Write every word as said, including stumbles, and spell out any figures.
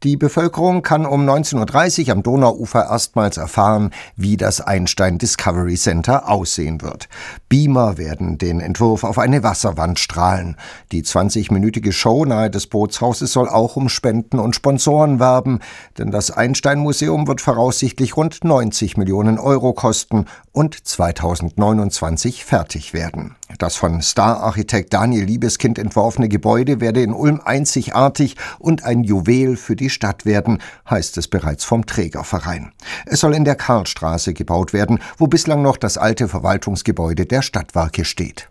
Die Bevölkerung kann um neunzehn Uhr dreißig am Donauufer erstmals erfahren, wie das Einstein Discovery Center aussehen wird. Beamer werden den Entwurf auf eine Wasserwand strahlen. Die zwanzigminütige Show nahe des Bootshauses soll auch um Spenden und Sponsoren werben, denn das Einstein-Museum wird voraussichtlich rund neunzig Millionen Euro kosten und zweitausendneunundzwanzig fertig werden. Das von Star-Architekt Daniel Liebeskind entworfene Gebäude werde in Ulm einzigartig und ein Juwel für die Stadt werden, heißt es bereits vom Trägerverein. Es soll in der Karlstraße gebaut werden, wo bislang noch das alte Verwaltungsgebäude der Stadtwerke steht.